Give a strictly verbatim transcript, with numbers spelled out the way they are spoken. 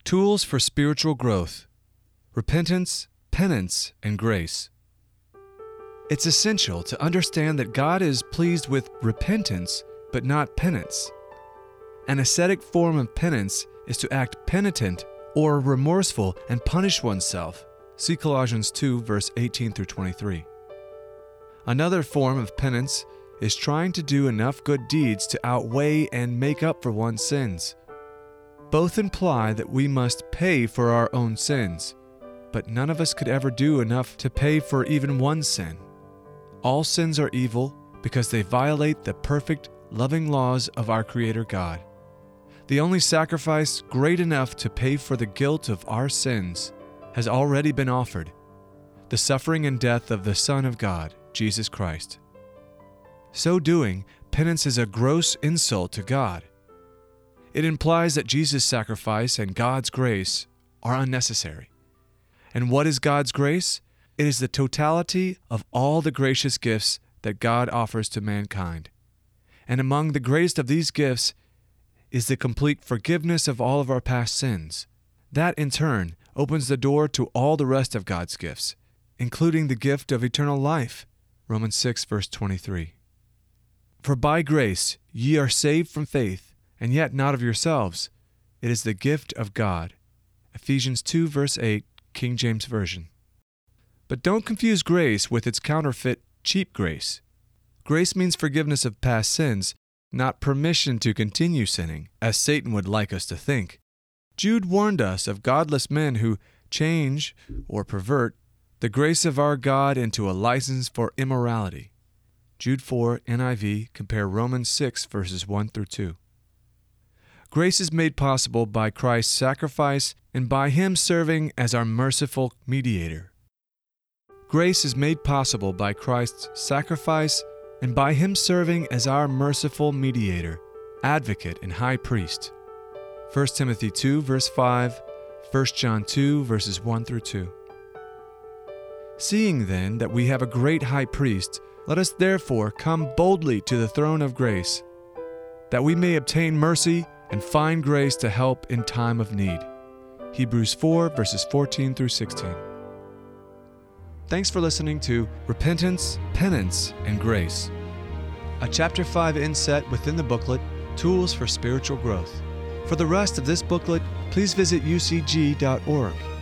Tools for spiritual growth: repentance, penance, and grace. It's essential to understand that God is pleased with repentance, but not penance. An ascetic form of penance is to act penitent or remorseful and punish oneself. See Colossians two, verse eighteen through twenty-three. Another form of penance is trying to do enough good deeds to outweigh and make up for one's sins. Both imply that we must pay for our own sins, but none of us could ever do enough to pay for even one sin. All sins are evil because they violate the perfect, loving laws of our Creator God. The only sacrifice great enough to pay for the guilt of our sins has already been offered: the suffering and death of the Son of God, Jesus Christ. So doing, penance is a gross insult to God. It implies that Jesus' sacrifice and God's grace are unnecessary. And what is God's grace? It is the totality of all the gracious gifts that God offers to mankind. And among the greatest of these gifts is the complete forgiveness of all of our past sins. That, in turn, opens the door to all the rest of God's gifts, including the gift of eternal life. Romans six, verse twenty-three. For by grace ye are saved from faith, and yet not of yourselves. It is the gift of God. Ephesians two, verse eight, King James Version. But don't confuse grace with its counterfeit, cheap grace. Grace means forgiveness of past sins, not permission to continue sinning, as Satan would like us to think. Jude warned us of godless men who change or pervert the grace of our God into a license for immorality. Jude four, N I V, compare Romans six, verses one through two. Grace is made possible by Christ's sacrifice and by Him serving as our merciful mediator. Grace is made possible by Christ's sacrifice and by Him serving as our merciful mediator, advocate, and high priest. First Timothy two, verse five, First John two, verses one through two. Seeing then that we have a great high priest, let us therefore come boldly to the throne of grace, that we may obtain mercy and find grace to help in time of need. Hebrews four, verses fourteen through sixteen. Thanks for listening to Repentance, Penance, and Grace, a Chapter five inset within the booklet, Tools for Spiritual Growth. For the rest of this booklet, please visit u c g dot org.